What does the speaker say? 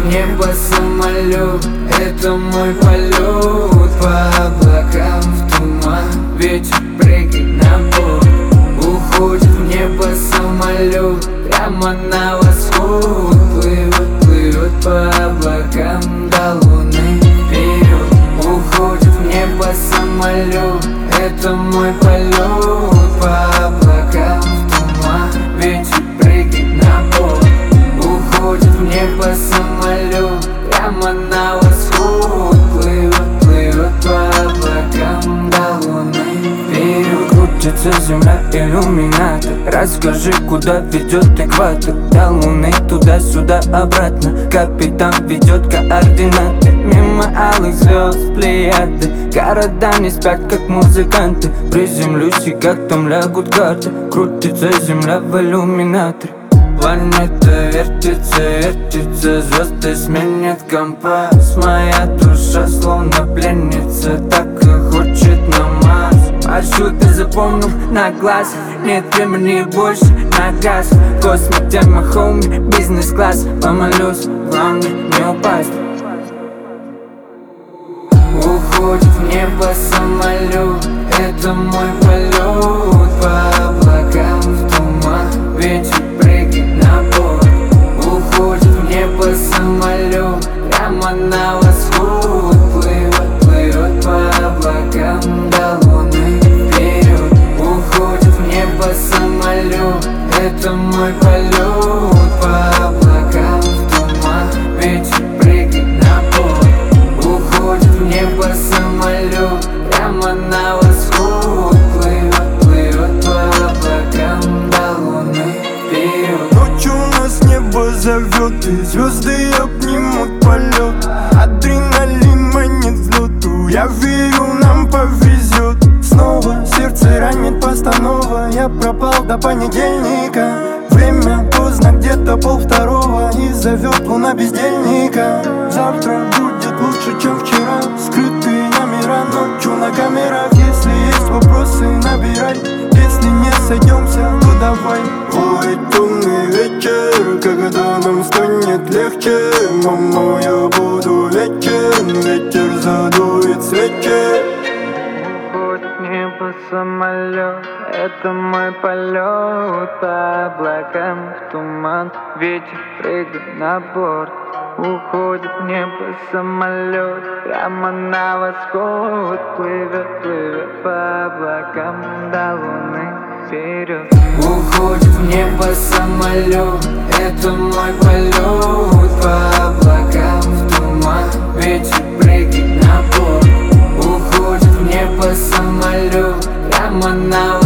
в небо самолет, это мой полет. По облакам в туман, ветер прыгает на борт. Уходит в небо самолет, прямо на восход. Плывет, плывет по облакам до луны вперед. Уходит в небо самолет, это мой полет. По облакам в туман, ветер прыгает на борт. Уходит в небо самолет, прямо на восход. Плывет, плывет по облакам до луны вперед. Крутится земля, иллюминатор. Расскажи, куда ведет экватор. До луны, туда-сюда, обратно. Капитан ведет координаты. Мимо алых звезд, плеяды. Города не спят, как музыканты. Приземлюсь, и как там лягут карты. Крутится земля в иллюминаторе. Планета вертится, вертится, звезды сменят компас. Моя душа словно пленница, так и хочет на Марс. Маршрут ты запомнил на глаз, нет времени больше на газ. Космик тема, хоуми, бизнес-класс. Помолюсь, главное не упасть. Уходит в небо самолет, это мой полет. По облакам в туман, ветер прыгает на борт. Уходит в небо самолет, прямо на восход. Плывет, плывет по облакам до луны вперед. Уходит в небо самолет, это мой полет. По облакам в туман, ветер прыгает на борт. Уходит в небо самолет, прямо на восход. Плывет, плывет по облакам до луны вперед. Ночью нас небо зовет, и звезды обнимут полет. Адреналин манит взлету, я верю, нам повезет. Снова сердце ранит постанова, я пропал до понедельника. Время поздно, где-то 1:30, и зовет луна бездельника. Завтра будет лучше, чем вчера. Скрытые номера ночью на камерах. Если есть вопросы, набирай. Если не сойдемся, то давай. Ой, темный вечер, когда нам станет легче. Мама, я буду вечен, ветер задует свечи. Уходит в небо самолет, это мой полет. По облакам в туман, ветер прыгает на борт. Уходит в небо самолет, прямо на восход. Плывет, плывет по облакам до луны вперед. Уходит в небо самолет, это мой полет. По облакам в туман, ветер прыгает на борт. Уходит в небо самолет, прямо на